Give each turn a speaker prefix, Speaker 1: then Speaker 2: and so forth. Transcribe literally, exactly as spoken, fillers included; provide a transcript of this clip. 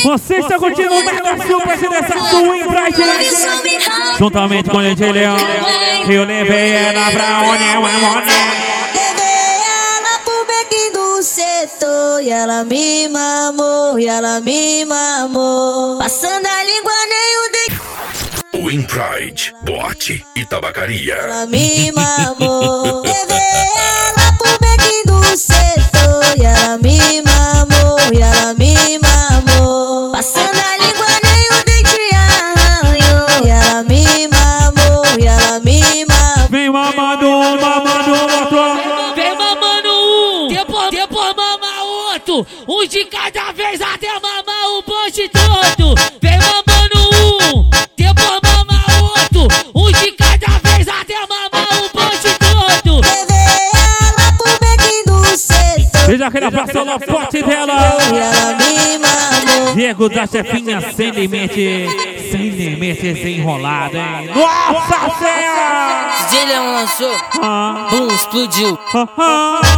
Speaker 1: Você está curtindo o Mega Super dessa Swing Pride, juntamente com o D J Leão. Eu levei ela pra onde é
Speaker 2: Levei ela pro bequinho do setor e ela me mamou, e ela me mamou. Passando a língua nem o dedo.
Speaker 3: Swing Pride, boate e tabacaria.
Speaker 2: Ela me mamou. Levei ela pro bequinho do setor e ela me mamou, e ela me mamou. Passando a língua nem o dente arranhou. E ela me mamou, e ela me mamou.
Speaker 1: Vem mamando um, mamando outro.
Speaker 4: Vem mamando um, depois, depois mama outro. Um de cada vez até mamar o bonde todo. Vem mamando um, depois mama outro. Um de cada vez até mamar o bonde todo.
Speaker 2: Levei ela pro bequinho do setor.
Speaker 1: Veja aquele abraço no pote dela.
Speaker 2: E ela me mamou.
Speaker 1: Diego da Chefinha sem limite, sem limites enrolado, hein? Nossa Senhora!
Speaker 4: D J Leão lançou,
Speaker 1: Ah,
Speaker 4: bum, explodiu.
Speaker 1: ah, ah.